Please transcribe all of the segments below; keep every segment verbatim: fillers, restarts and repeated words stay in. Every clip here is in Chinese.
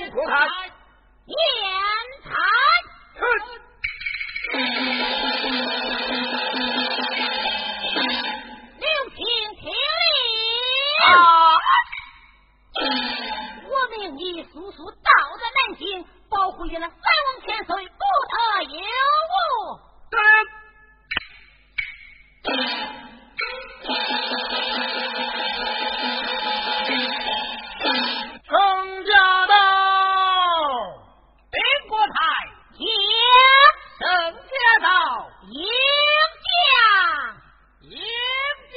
严国台， 严台。刘请听令。 啊！ 我命你速速到在南京，保护你那三王千岁，不得有误。 对。程驾到， 兵国台将程驾到， 迎驾迎驾。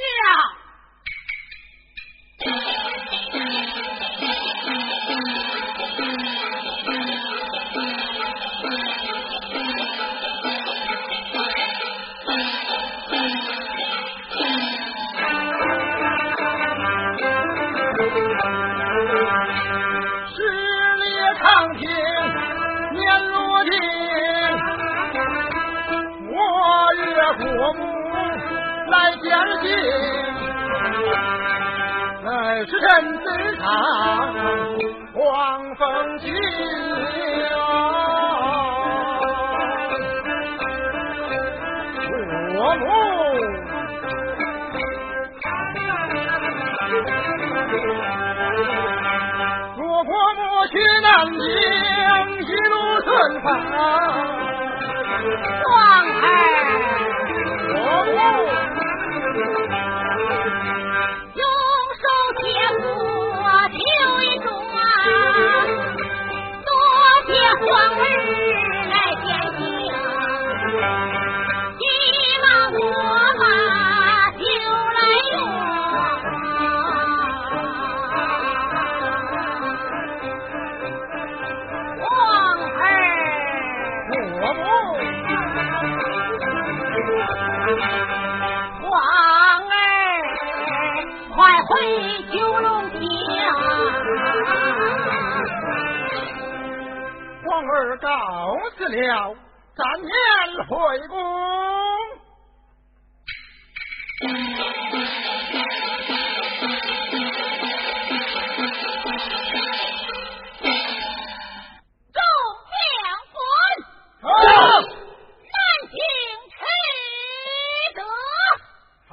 十里长亭年如镜，我越国母来将军，乃是臣子上黄风景。国母若国母去南京，一路顺风。 王儿， 国母用手接过酒一盅，多谢皇儿来践行，急忙我把酒来用。王儿， 国母王儿，快回九龙亭。 皇儿告辞了，暂免回宫。 众将官， 好， 南京吃得。 好。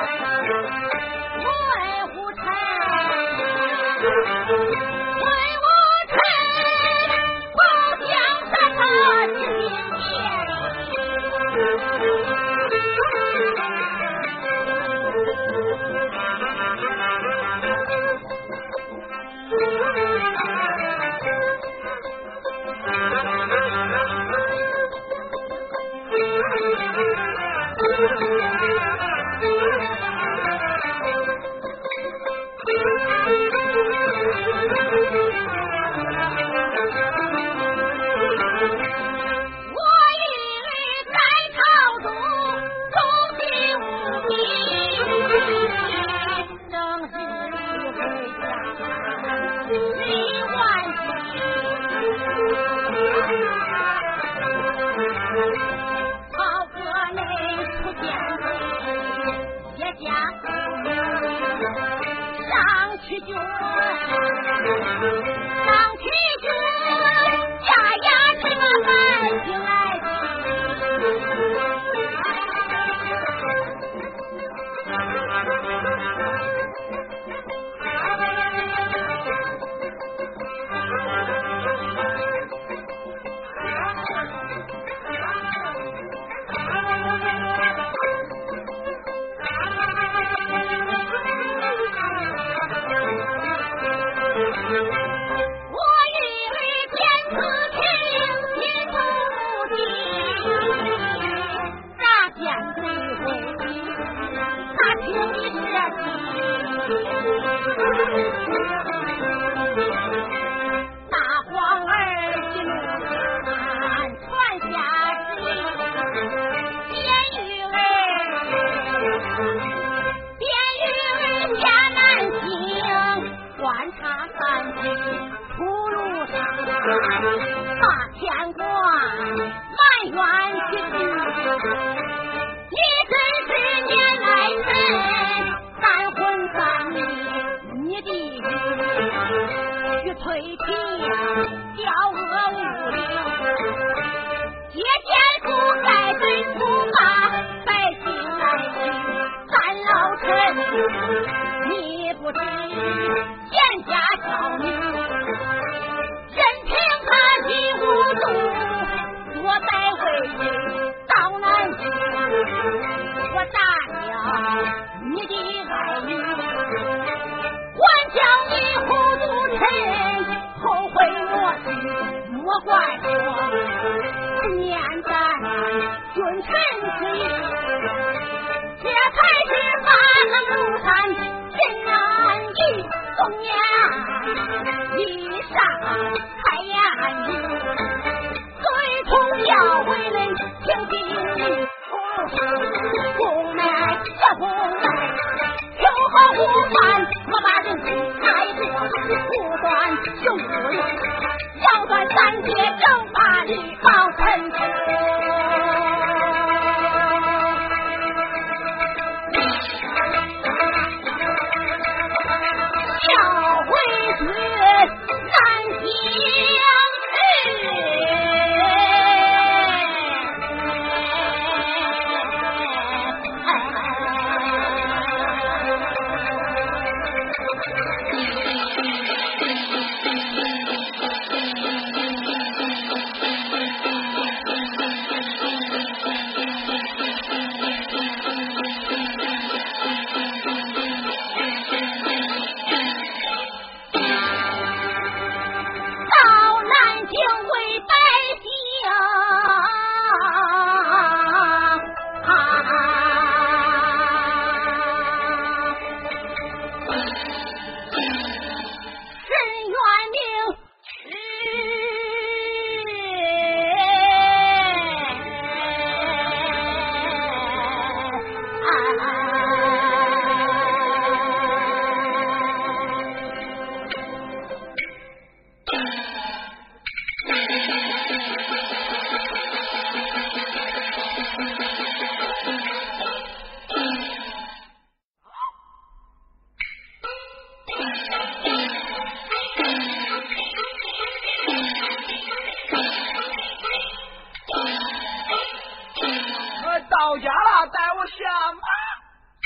到家了，带我下马。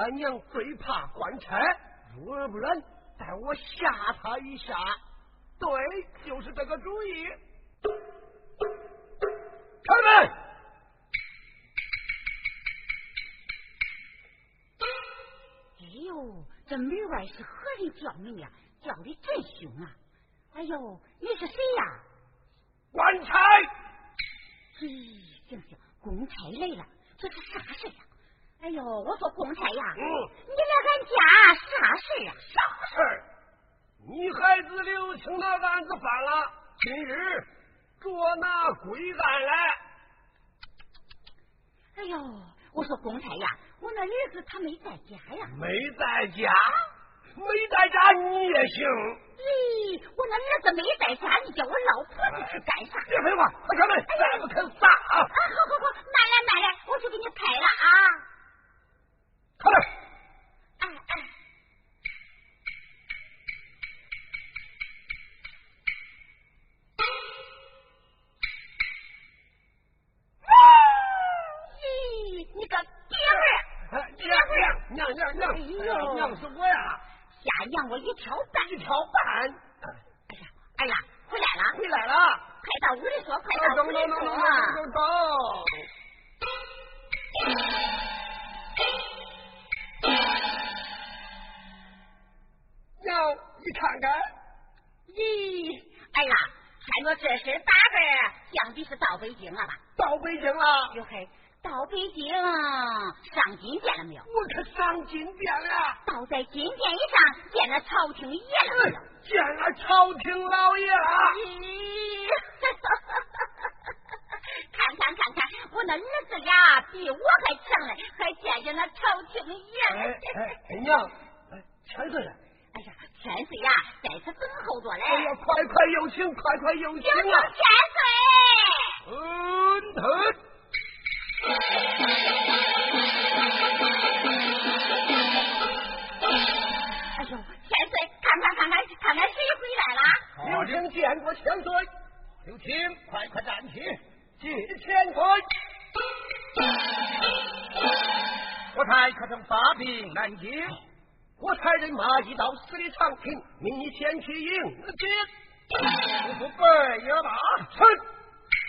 俺娘最怕官差，若不然待我吓他一下。对，就是这个主意。开门！ 哎呦，这门外是何人叫门呀？叫的真凶啊！哎呦，你是谁呀？ 官差。 嘿，行行，公差来了，这是啥事呀？哎呦，我说公差呀， 嗯， 你来俺家啥事呀？ 啥事儿？你孩子刘青那案子犯了，今日捉拿归案来。 哎呦，我说公差呀，我那儿子他没在家呀。 没在家？没在家你也行。 咦，我那儿子没在家，你叫我老婆子去干啥？ 别废话，快开门，再不肯撒啊！ 啊，好好好，慢来慢来，我去给你开了啊。 开门。 哎哎。咦，你个爹味儿！ 娘娘娘娘娘，哎呦，娘是我呀！ 吓娘我一条半， 一条半。 哎呀，哎呀，回来了， 回来了， 快到屋里说，快到屋里说啊！ 走走。娘，你看看。 咦，哎呀，看着这身打扮，想必是到北京了吧？ 到北京了。 哟嘿，到北京上金殿了没有？ 我可上金殿了。 倒在金殿以上见了朝廷爷了没有？ 见了朝廷老爷了。 咦，看看看看，我那儿子呀，比我还强嘞，还见见那朝廷爷。 哎哎哎，娘，千岁。 哎呀，千岁呀，在此等候着嘞。 哎呀，快快有请，快快有请啊！ 有请千岁。 嗯哼。 哎呦，千岁，看看看看看看谁回来了？ 刘青见过千岁。刘青，快快站起，谢千岁。我才可曾发兵南京？我差人马一到十里长亭，命你前去迎接。不服背也罢。臣。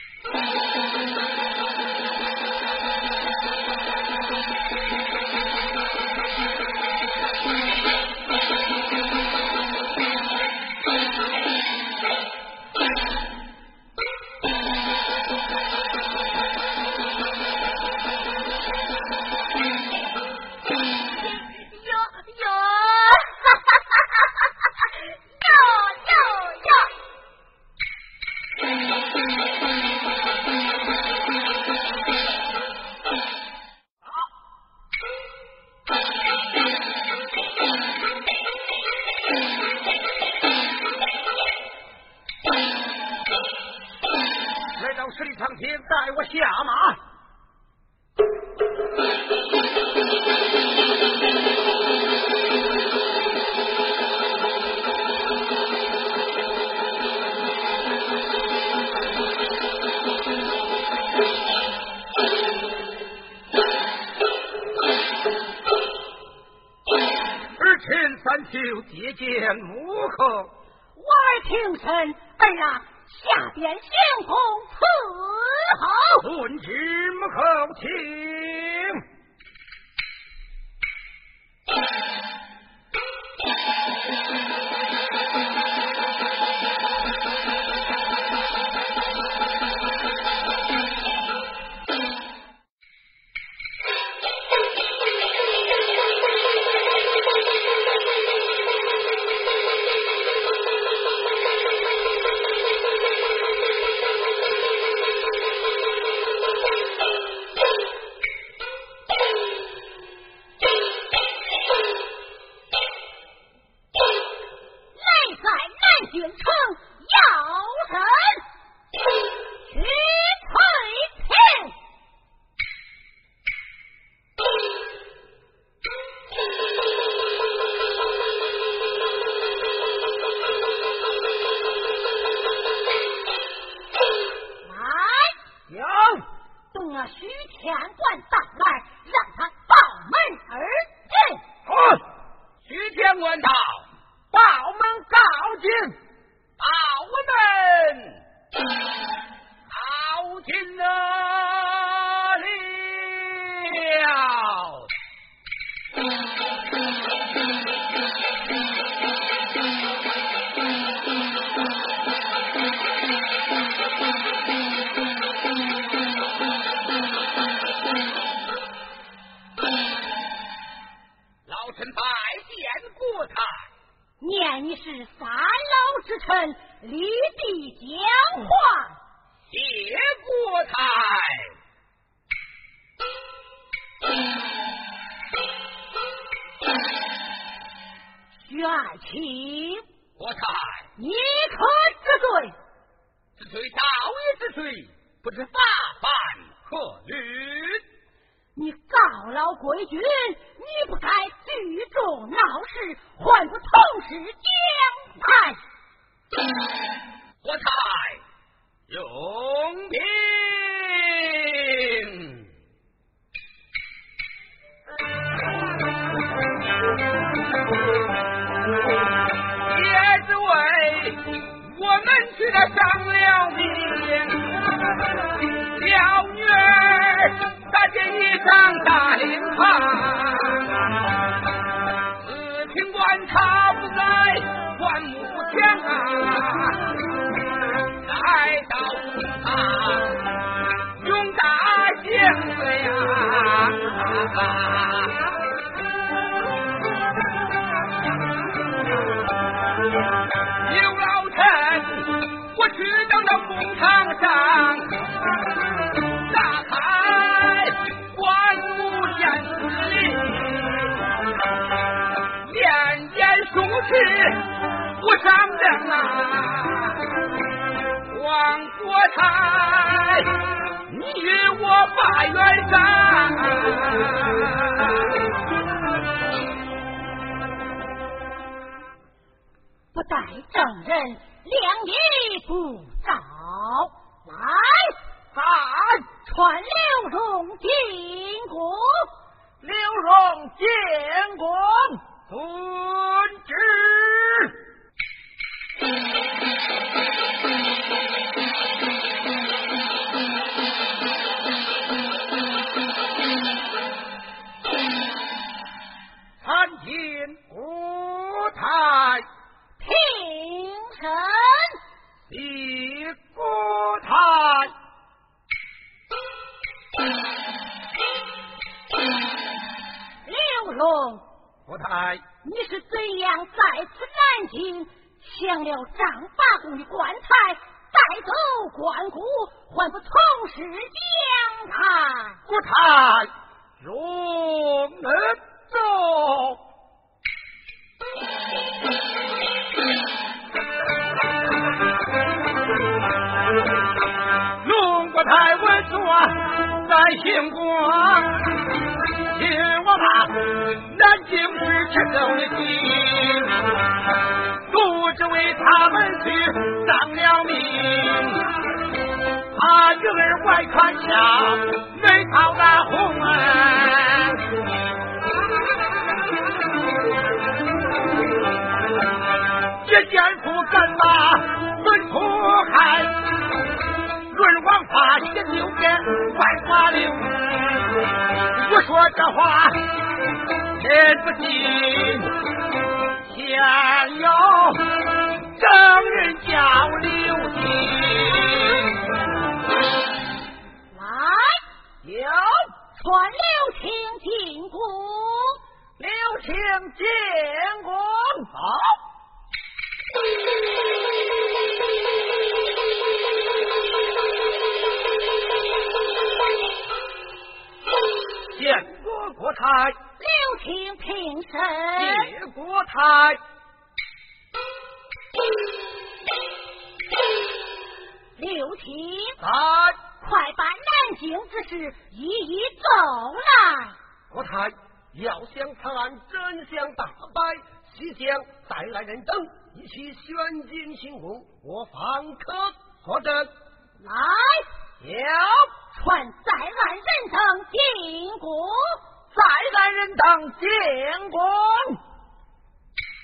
来到十里长亭，带我下马。儿臣三秋接见母后， 我儿平身，儿啊，下边行宫伺候。 遵旨，母后请。 许天官到来，让他报门而进。 将官到，报门告进，报门，告进了了。老臣拜见国太， 念你是三老之臣，立地讲话。 谢国太。 徐爱卿， 国太， 你可知罪？ 此罪道义之罪，不知法办何律？ 你告老归军，你不该聚众闹事，还不同时将判。 国太用兵。也只为我们去了上了命，了女儿大见一张大令堂，四品官差不在关木前啊，来到公堂用大刑了呀。刘老臣，我去到了公堂上，打开关木县司令，言言书词不上阵啊！王国才，你与我把冤上。 不待证人，量你不早。来， 喊传刘荣进宫。 刘荣进宫，遵旨。参见国太。 平身， 谢国太。 刘荣， 国太， 你是怎样在此南京抢了张八公的棺材，带走关谷，还不从实将他？ 国太，容能走。龙国太稳坐在行宫，听我把南京市之走的心，都只为他们去丧了命。他女儿外穿枪，内套那红啊！这奸夫干嘛论苦害？论王法写六遍万花令。我说这话真不信，先有证人叫刘进。 来， 有传刘卿进宫。 刘卿进宫。好。见过国太。 刘卿平身。 谢国太。 刘卿， 在。 快把南京之事一一奏来。 国太，要想查真相大白，西将再来人等一起宣进行宫，我方可作证。 来， 要传在案人等进宫。 再来人等进宫。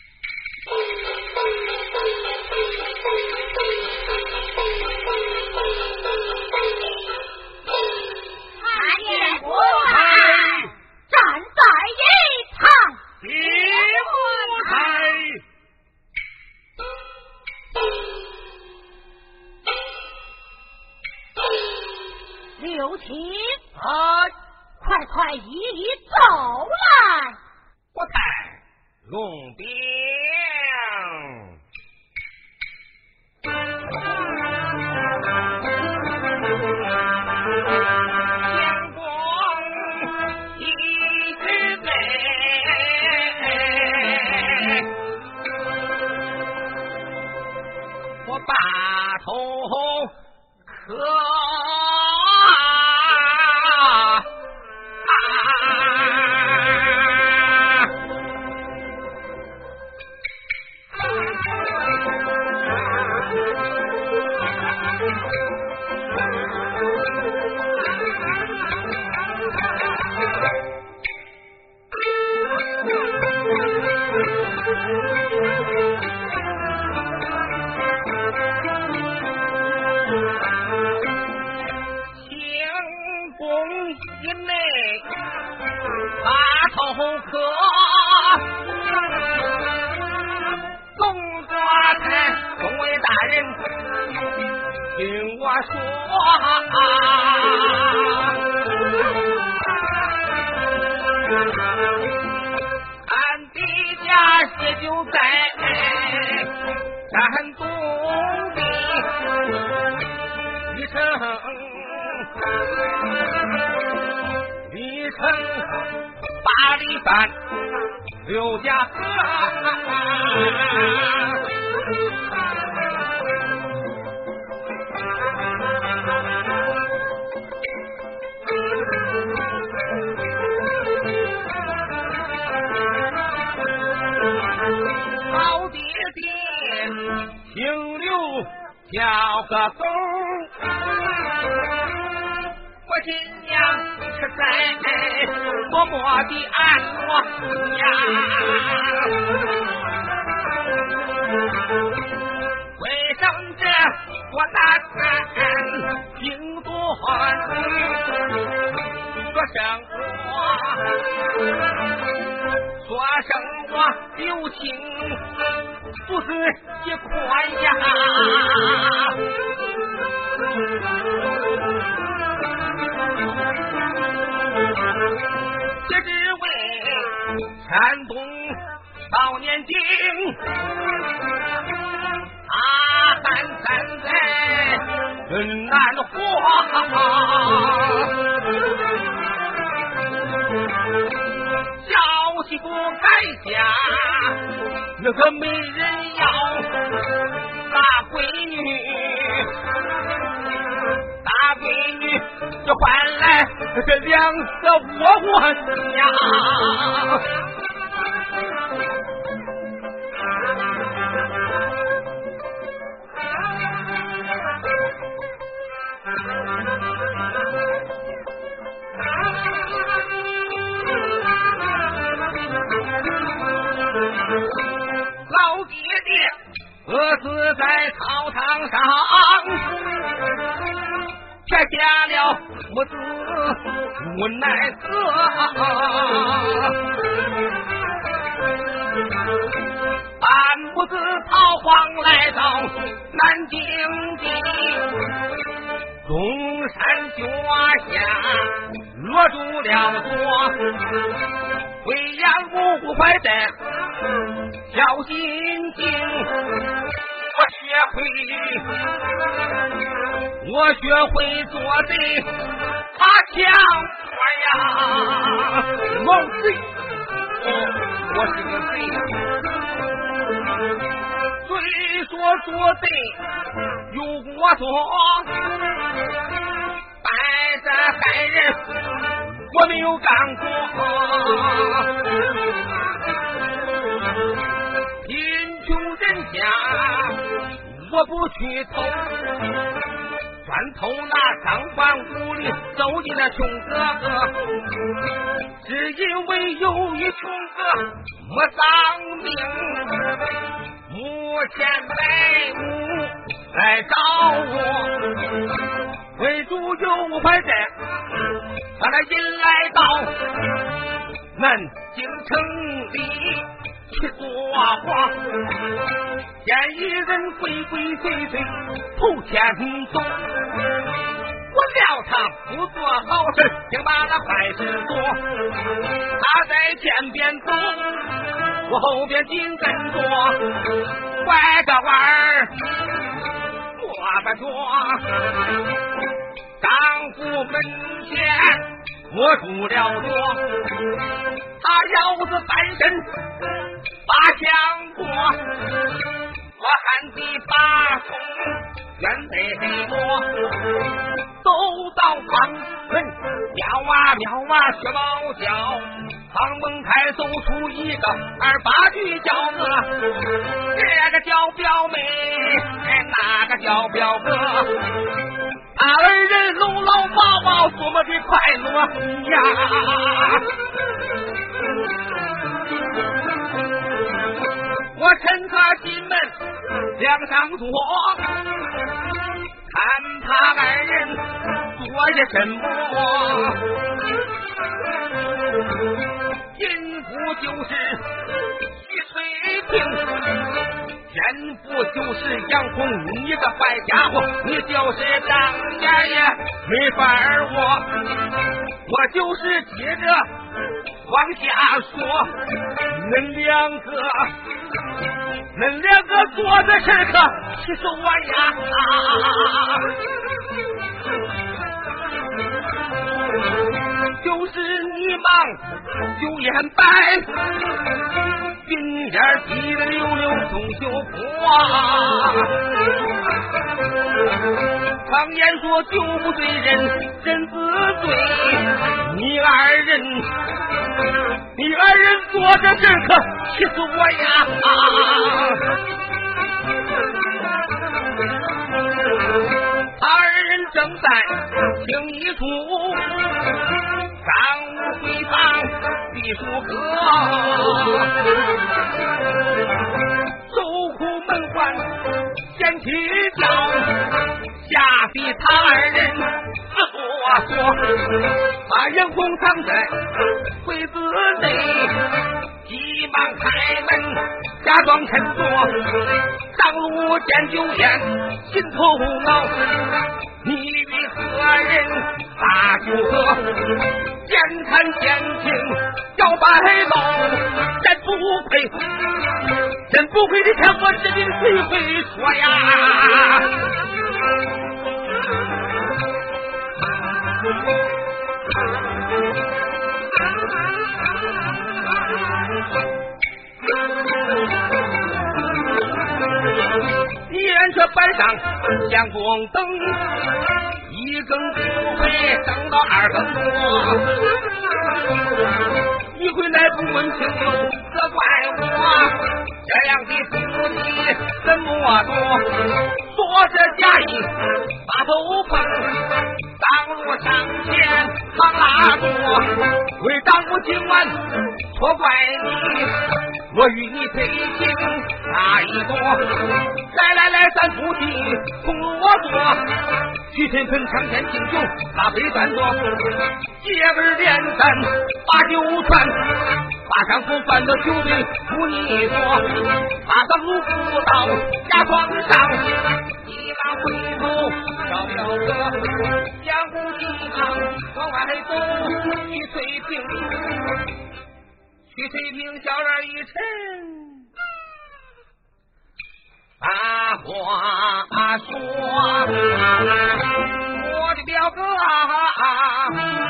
就请， 啊， 快快一一走来。 我看龙兵。阳光一直在，我把头磕听我说，俺的家也就在山东的李城，李城八里山刘家河。姓刘叫个狗，我今娘是在默默地安我呀，为什么这我难听多说声我说声我有情不是一块呀，这只为山东少年兵，他还站在人难活，消息不该下，那个没人要大闺女，大闺女就换来这两个窝窝呀。老爹爹饿死在草场上，撇下了母子无奈何，俺母子逃荒来到南京的中山脚下，落住了座，为养五块的小心情，我学会，我学会做贼，他抢我呀，老贼，哦，我是个贼呀。虽说做贼有我做，但这害人我没有干过。贫穷人家我不去偷，专偷那赃官污吏走进了穷哥哥，只因为有一穷哥没丧命，母前来母来找我，为主有怀债，他来引来到南京城里去说话，见一人鬼鬼祟祟头前走，我料他他不做好事，竟把那坏事做。他在前边走，我后边紧跟着，拐个弯儿摸吧着，丈夫门前我住了桌，他腰子翻身把枪过，我喊你把风远北黑落，走到房门喵啊喵啊学猫叫，房门开走出一个二八句叫子，这个叫表妹，那个叫表哥，二人搂搂抱抱多么的快乐呀！我趁他进门梁上坐，看他二人做些什么。淫妇就是徐翠萍，奸妇就是杨红，你个坏家伙，你就是当家也没法儿我，我就是接着往下说，恁两个恁两个做的事可气死我呀！就是你忙九眼白，鬓眼低的溜溜中秋坡啊！常言说酒不醉人人自醉，你二人你二人做的事可气死我呀！二人正在听一出上午回房避暑歌，守苦门关掀起轿，吓逼他二人自作说，把杨红藏在柜子内，急忙开门假装沉坐，上路见酒宴心头恼，你与何人把酒喝，眼看前情要白毛，真不愧真不愧的看我这里谁会说呀？眼这板上亮光灯，一更不回等到二更多，你回来不问清楚责怪我，这样的夫妻怎么多？说着假意把头碰，当路上前忙拉住，为当我今晚错怪你，我与你配情那一朵，来来来咱夫妻同我坐，徐天盆长天敬酒把杯端坐，接儿连三把酒传，把上夫犯的酒醉扶你坐，把上路扶到家床上，一马回头小表哥，江湖地方往外走，徐翠萍徐翠萍小脸一沉，把话说，我的表哥啊，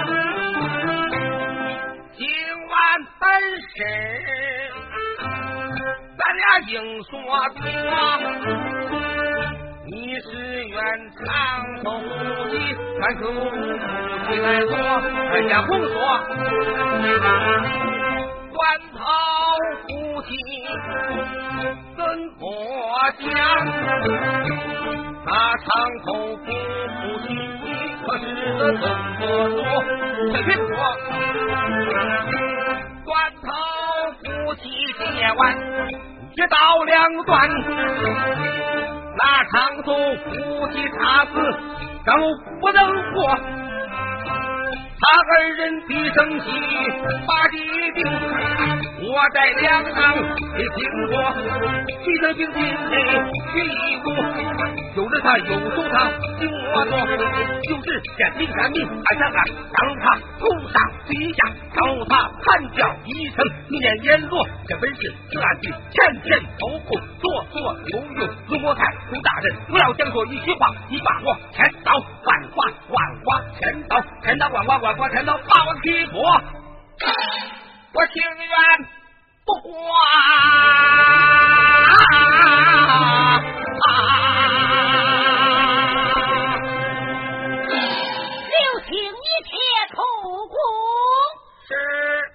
今晚本事咱俩应说错，你是愿长头的看出夫妻来说，人家红说关头夫妻怎么讲，那长头夫妻可是怎么说？这别说关头夫妻今夜晚一刀两断，那长头夫妻差死更不能活，他二人的生气把地定，我在梁上没听过，徐德平今天去一步有着他有收藏，听我说，就是天命山民安上岸，让他头上地下，让他喊叫一声，念阎罗，这本是此案的前前后后，左左右右，如果看朱大人，我要讲说一句话，你把我千刀万剐，万剐千刀，千刀万剐，万剐千刀，把我劈破，我情愿不管。 刘请一切出宫。 是。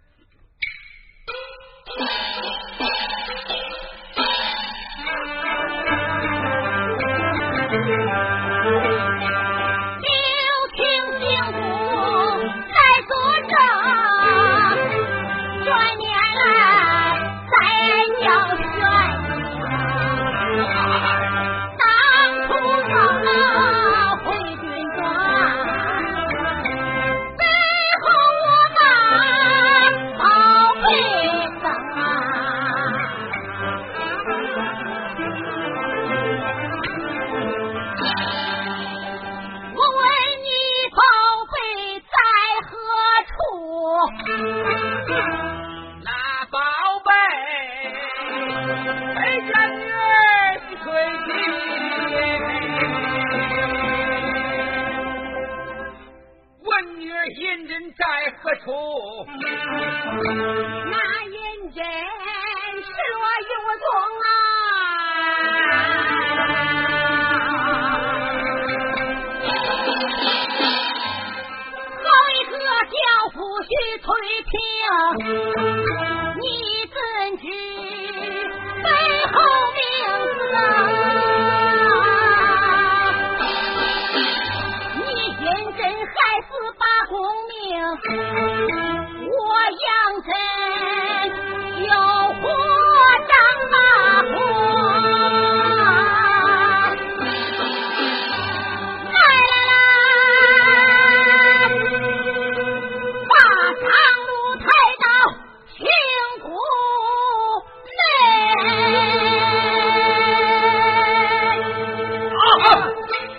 刘请进宫来作证，转年来再叫宣当初遭了回军转，背后我把宝贝赠啊，我问你宝贝在何处？ 那宝贝被人女推进，问女银人在何处？ 那银针失落有踪啊！好一个教父许翠萍，你怎知背后名字啊？你银针害死八公命，我杨真有火长大火。来来来，把长路抬到清谷内。 啊！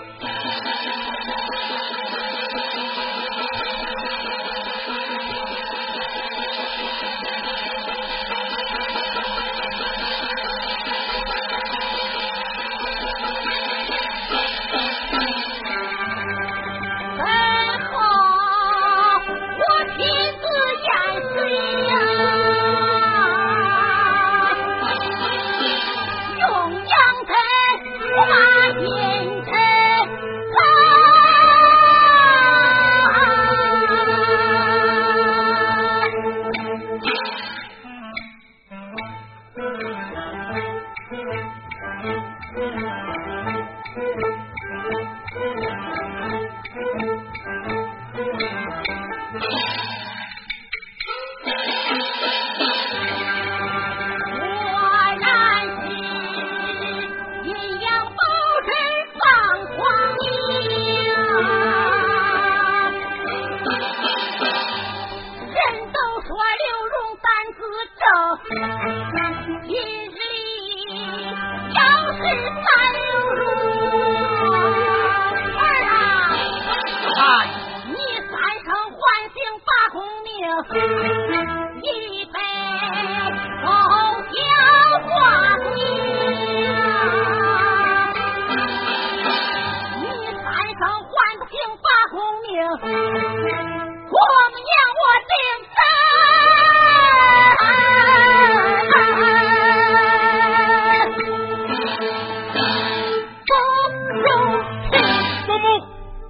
最后我亲自验水呀，用杨针画银针我然是阴阳宝针放光明，人都说刘荣胆子正，今日要是三刘荣儿啊， 啊！ 你三生唤醒八公命，一杯高脚化命，你三生唤不醒八公命，我们让我定真不容情。 伯母，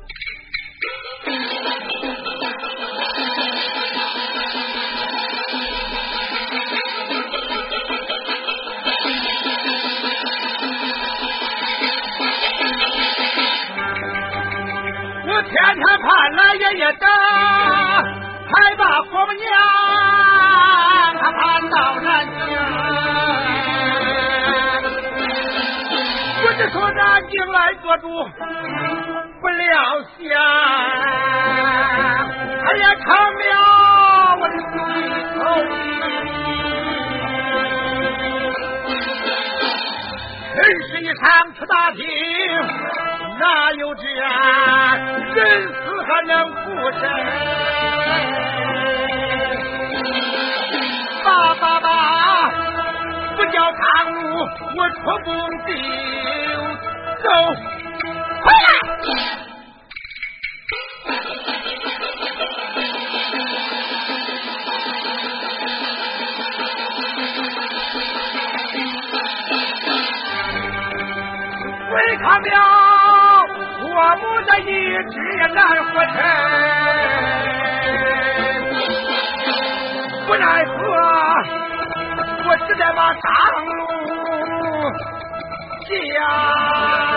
我天天盼了夜夜等，才把婆母娘她盼到南京。我只说南京来做主，不料想他也成了我的心头。 世上去打听，哪有这人死还能复生？爸爸爸，不叫长路，我出不丢。走，回来！违抗了我母的意志，难活成。不奈何，我只得把上路下。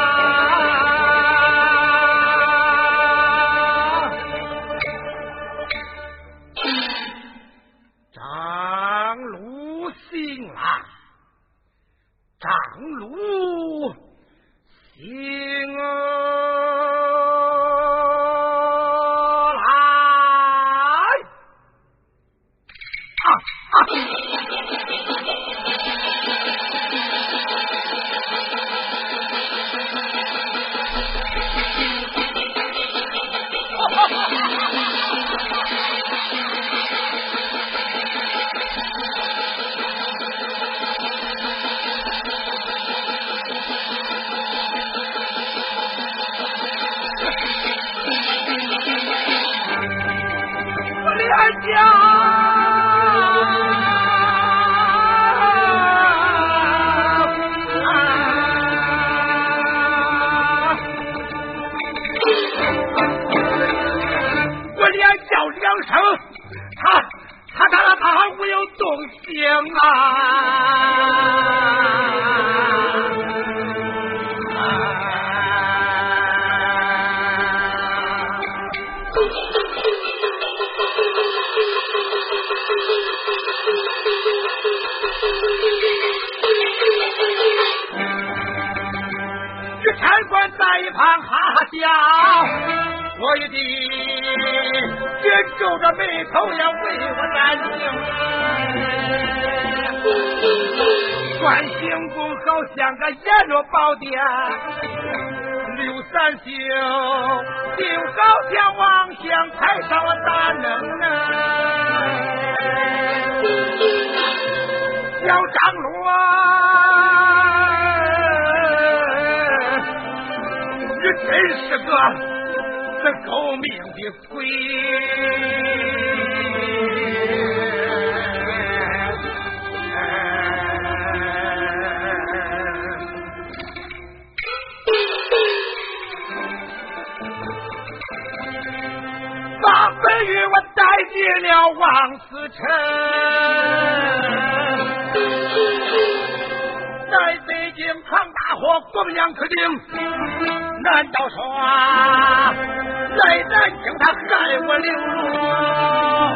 张鲁醒了，张鲁醒来啊啊！我连叫两声，他他他他我有动静啊！这差官在一旁哈哈笑，我一定也皱着眉头要为我担心。关行宫好像个阎罗宝殿，刘三秀就好像王相太上了大能耐。小张罗你真是个这狗命的鬼！把本玉我带进了王思成，在北京扛大火，国民党可定。难道说在南京他害我流落？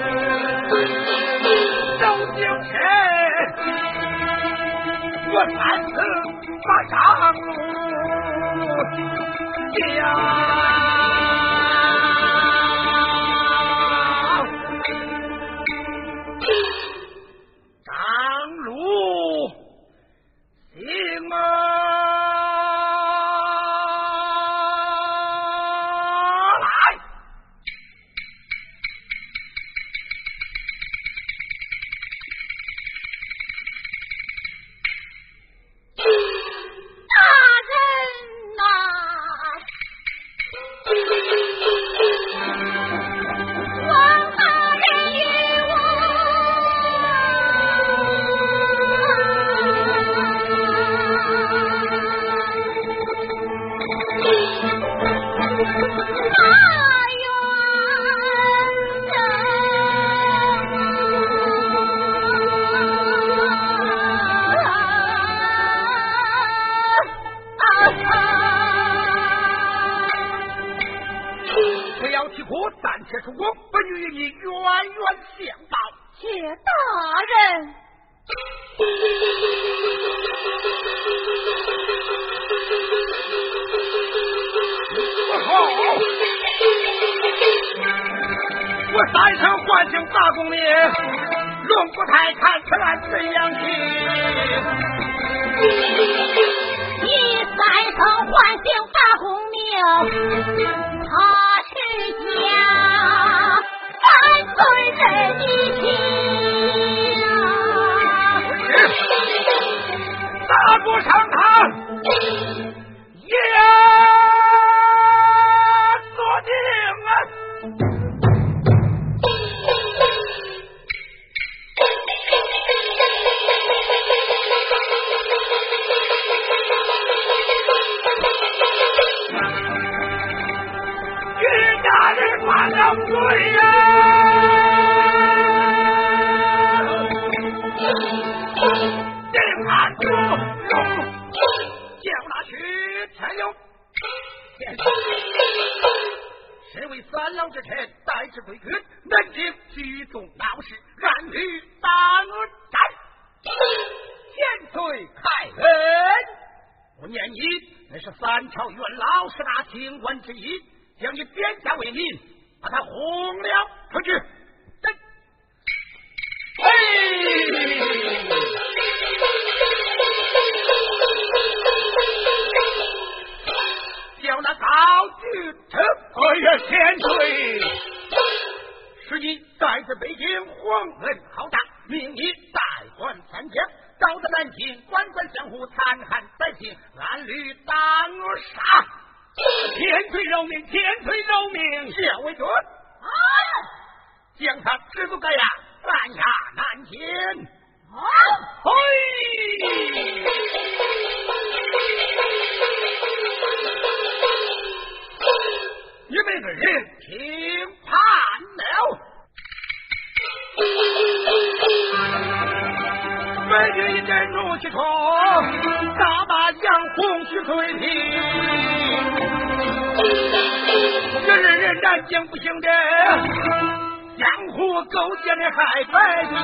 周景琛，我三次把张路下。我三声唤醒大公爷，龙不太看此案怎样去？ 你三生唤醒大公命，他是家万岁人一情。 大不上堂，也坐定啊！徐家人犯了罪呀！定他主龙，叫他去陈勇。身为三郎之臣，代之归军，南京聚众闹事，暗与大恶战。千岁开恩，我念你那是三朝元老，十大清官之一，将你贬下为民，把他轰了出去。嘿，叫那高举城，哎呀，千岁，是你在这北京皇恩浩大，命你代管三江，到得南京官官相护，残害百姓，暗律大恶杀。千岁饶命，千岁饶命！小为准，啊，将他直足盖呀，按下南京。啊，嘿！你们个人听判了。本军一阵怒气冲，大把杨红去对拼。这人人南京不行的，江湖勾结的害百姓。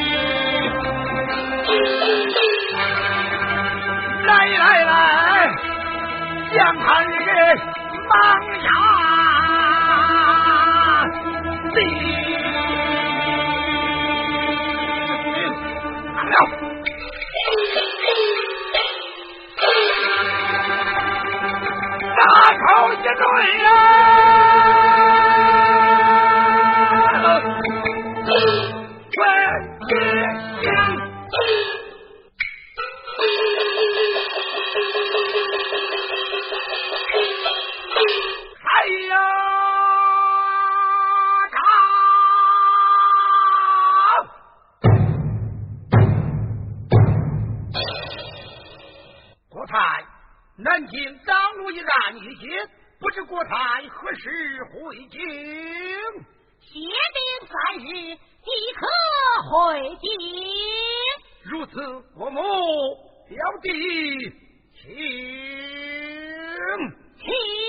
来来来，将他的忙呀！地完了，大口一对呀！问天星。哎呀！国太，南京张路一案已结，不知国太何时回京？ 协定三日即可回京。 如此，国母表弟，请请。